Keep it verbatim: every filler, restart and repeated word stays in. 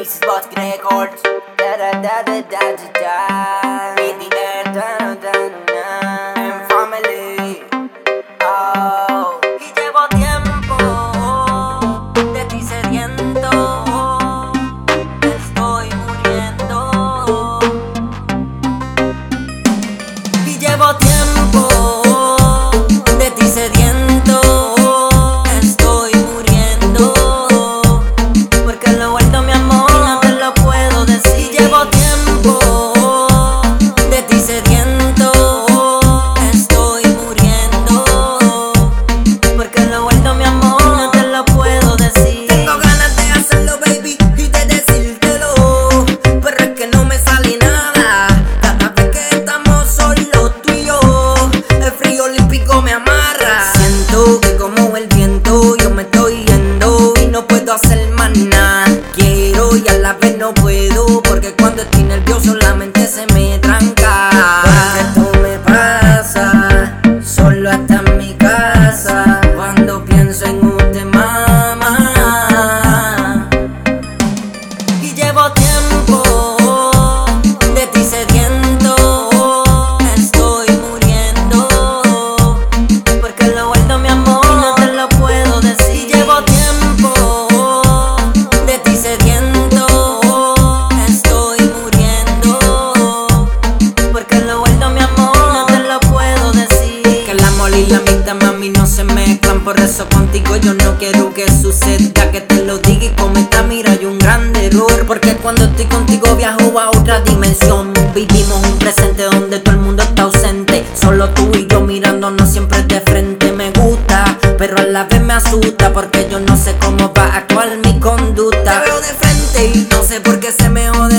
This is Boss Records. Da da da da da da da. In the air, da da da da. And family. Oh. Y llevo tiempo de ti sediento. Estoy muriendo. Y llevo tiempo de ti sediento. Estoy muriendo. Porque lo vuelto mi amor y no te lo puedo decir. Y llevo tiempo de ti sediento. Estoy muriendo. Porque lo vuelto mi amor y no te lo puedo decir. Tengo ganas de hacerlo, baby, y de decírtelo, pero es que no me sale nada. Cada vez que estamos solos tú y yo, el frío olímpico me amarra. Siento que como el viento yo me estoy yendo y no puedo hacer más nada. Quiero y a la vez no puedo, porque cuando estoy nervioso la mente se me tranca. Porque tú me pasas solo hasta en mi casa cuando pienso en usted, mamá. Y llevo tiempo de ti sediento. Estoy muriendo. Porque lo vuelto mi amor y no te lo puedo decir. Y llevo tiempo de ti sediento. Estoy muriendo. Porque lo vuelto mi amor y no te lo puedo decir. Que el amor y la amistad, mami, no se mezclan. Por eso contigo yo no quiero que suceda, que te lo diga y cometa, mira, hay un gran error. Porque cuando estoy contigo viajo a otra dimensión. Vivimos un presente donde todo el mundo está ausente. Solo tú y yo mirándonos siempre de frente. Me gusta, pero a la vez me asusta, porque yo no sé cómo va a actuar mi conducta. Te veo de frente y no sé por qué se me jode